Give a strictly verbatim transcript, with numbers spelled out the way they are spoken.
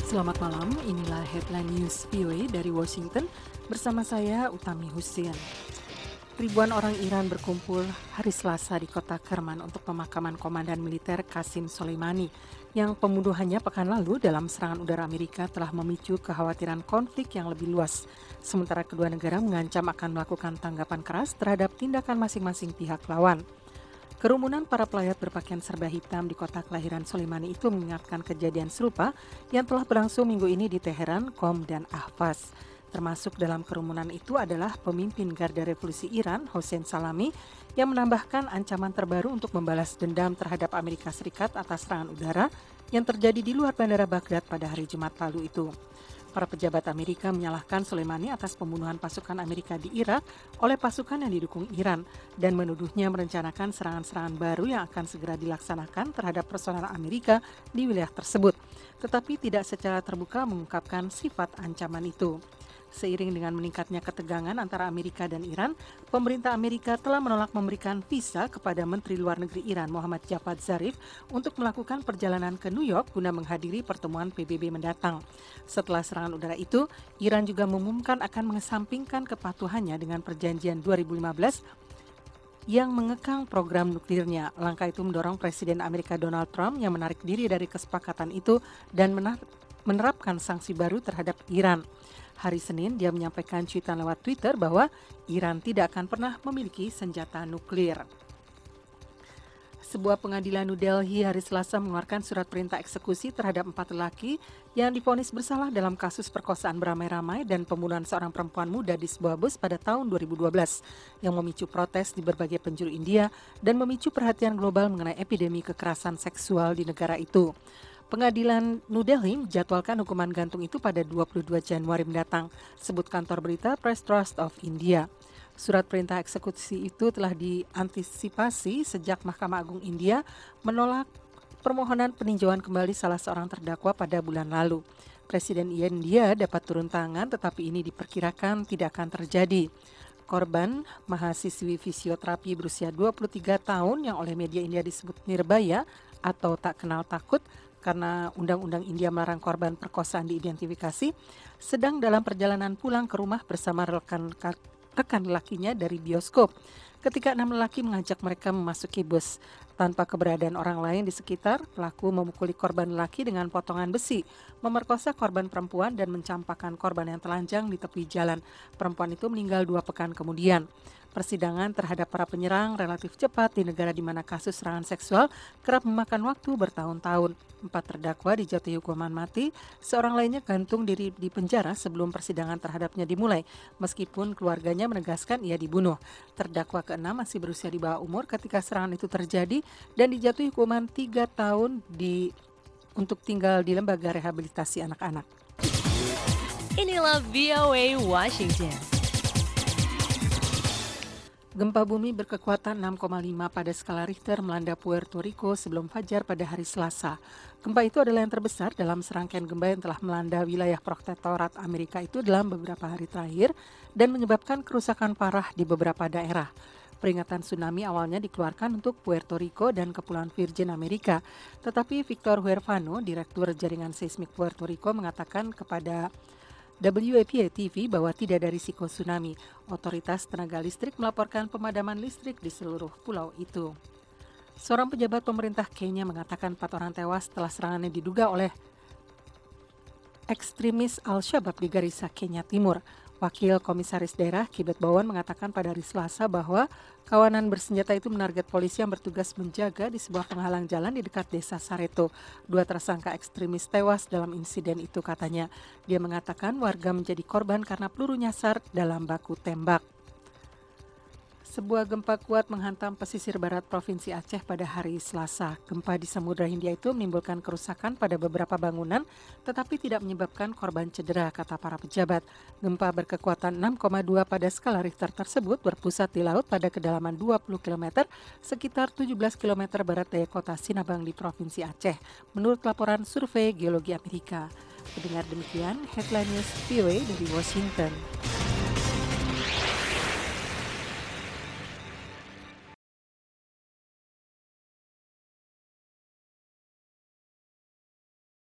Selamat malam, inilah Headline News V O A dari Washington bersama saya Utami Husin. Ribuan orang Iran berkumpul hari Selasa di kota Kerman untuk pemakaman Komandan Militer Qasim Soleimani yang pembunuhannya pekan lalu dalam serangan udara Amerika telah memicu kekhawatiran konflik yang lebih luas. Sementara kedua negara mengancam akan melakukan tanggapan keras terhadap tindakan masing-masing pihak lawan. Kerumunan para pelayat berpakaian serba hitam di kota kelahiran Soleimani itu mengingatkan kejadian serupa yang telah berlangsung minggu ini di Teheran, Qom, dan Ahvaz. Termasuk dalam kerumunan itu adalah pemimpin Garda Revolusi Iran, Hossein Salami, yang menambahkan ancaman terbaru untuk membalas dendam terhadap Amerika Serikat atas serangan udara yang terjadi di luar Bandara Baghdad pada hari Jumat lalu itu. Para pejabat Amerika menyalahkan Soleimani atas pembunuhan pasukan Amerika di Irak oleh pasukan yang didukung Iran dan menuduhnya merencanakan serangan-serangan baru yang akan segera dilaksanakan terhadap personel Amerika di wilayah tersebut, tetapi tidak secara terbuka mengungkapkan sifat ancaman itu. Seiring dengan meningkatnya ketegangan antara Amerika dan Iran, pemerintah Amerika telah menolak memberikan visa kepada Menteri Luar Negeri Iran Muhammad Javad Zarif untuk melakukan perjalanan ke New York guna menghadiri pertemuan P B B mendatang. Setelah serangan udara itu, Iran juga mengumumkan akan mengesampingkan kepatuhannya dengan perjanjian dua ribu lima belas yang mengekang program nuklirnya. Langkah itu mendorong Presiden Amerika Donald Trump yang menarik diri dari kesepakatan itu dan menerapkan sanksi baru terhadap Iran. Hari Senin, dia menyampaikan cuitan lewat Twitter bahwa Iran tidak akan pernah memiliki senjata nuklir. Sebuah pengadilan New Delhi hari Selasa mengeluarkan surat perintah eksekusi terhadap empat lelaki yang divonis bersalah dalam kasus perkosaan beramai-ramai dan pembunuhan seorang perempuan muda di sebuah bus pada tahun dua ribu dua belas yang memicu protes di berbagai penjuru India dan memicu perhatian global mengenai epidemi kekerasan seksual di negara itu. Pengadilan New Delhi menjadwalkan hukuman gantung itu pada dua puluh dua Januari mendatang, sebut kantor berita Press Trust of India. Surat perintah eksekusi itu telah diantisipasi sejak Mahkamah Agung India menolak permohonan peninjauan kembali salah seorang terdakwa pada bulan lalu. Presiden India dapat turun tangan, tetapi ini diperkirakan tidak akan terjadi. Korban, mahasiswi fisioterapi berusia dua puluh tiga tahun yang oleh media India disebut Nirbaya atau tak kenal takut, karena Undang-Undang India melarang korban perkosaan diidentifikasi, sedang dalam perjalanan pulang ke rumah bersama rekan rekan lelakinya dari bioskop. Ketika enam lelaki mengajak mereka memasuki bus, tanpa keberadaan orang lain di sekitar, pelaku memukuli korban lelaki dengan potongan besi, memerkosa korban perempuan dan mencampakkan korban yang telanjang di tepi jalan. Perempuan itu meninggal dua pekan kemudian. Persidangan terhadap para penyerang relatif cepat di negara di mana kasus serangan seksual kerap memakan waktu bertahun-tahun. Empat terdakwa dijatuhi hukuman mati, seorang lainnya gantung diri di penjara sebelum persidangan terhadapnya dimulai, meskipun keluarganya menegaskan ia dibunuh. Terdakwa keenam masih berusia di bawah umur ketika serangan itu terjadi dan dijatuhi hukuman tiga tahun di untuk tinggal di lembaga rehabilitasi anak-anak. Inilah V O A Washington. Gempa bumi berkekuatan enam koma lima pada skala Richter melanda Puerto Rico sebelum fajar pada hari Selasa. Gempa itu adalah yang terbesar dalam serangkaian gempa yang telah melanda wilayah protektorat Amerika itu dalam beberapa hari terakhir dan menyebabkan kerusakan parah di beberapa daerah. Peringatan tsunami awalnya dikeluarkan untuk Puerto Rico dan Kepulauan Virgin Amerika, tetapi Victor Huerfano, Direktur Jaringan Seismik Puerto Rico, mengatakan kepada W A P A T V bahwa tidak ada risiko tsunami. Otoritas tenaga listrik melaporkan pemadaman listrik di seluruh pulau itu. Seorang pejabat pemerintah Kenya mengatakan empat orang tewas setelah serangan yang diduga oleh ekstremis Al-Shabaab di Garissa, Kenya Timur. Wakil Komisaris Daerah Kibet Bowen mengatakan pada hari Selasa bahwa kawanan bersenjata itu menarget polisi yang bertugas menjaga di sebuah penghalang jalan di dekat desa Sareto. Dua tersangka ekstremis tewas dalam insiden itu, katanya. Dia mengatakan warga menjadi korban karena peluru nyasar dalam baku tembak. Sebuah gempa kuat menghantam pesisir barat Provinsi Aceh pada hari Selasa. Gempa di Samudra Hindia itu menimbulkan kerusakan pada beberapa bangunan, tetapi tidak menyebabkan korban cedera, kata para pejabat. Gempa berkekuatan enam koma dua pada skala Richter tersebut berpusat di laut pada kedalaman dua puluh kilometer, sekitar tujuh belas kilometer barat daya kota Sinabang di Provinsi Aceh, menurut laporan Survei Geologi Amerika. Pendengar, demikian Headline News V O A dari Washington.